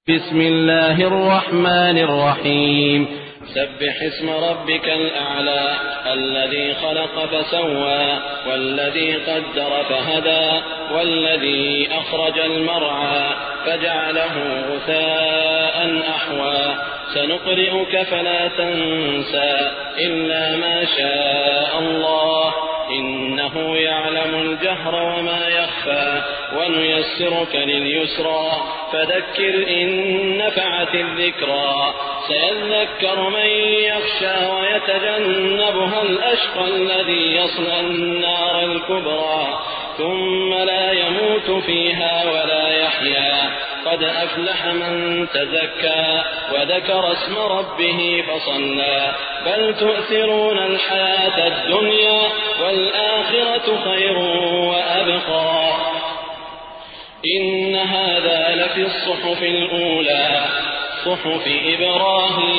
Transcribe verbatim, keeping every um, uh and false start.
بسم الله الرحمن الرحيم. سبح اسم ربك الأعلى الذي خلق فسوى والذي قدر فهدى والذي أخرج المرعى فجعله غثاء أحوى سنقرئك فلا تنسى إلا ما شاء الله إنه يعلم الجهر وما يخفى ونيسرك لليسرى فذكر إن نفعت الذكرى سيذكر من يخشى ويتجنبها الأشقى الذي يصلى النار الكبرى ثم لا يموت فيها ولا يحيا قد أفلح من تزكى وذكر اسم ربه فصلى بل تؤثرون الحياة الدنيا والآخرة خير وأبقى إن هذا لفي الصحف الأولى صحف إبراهيم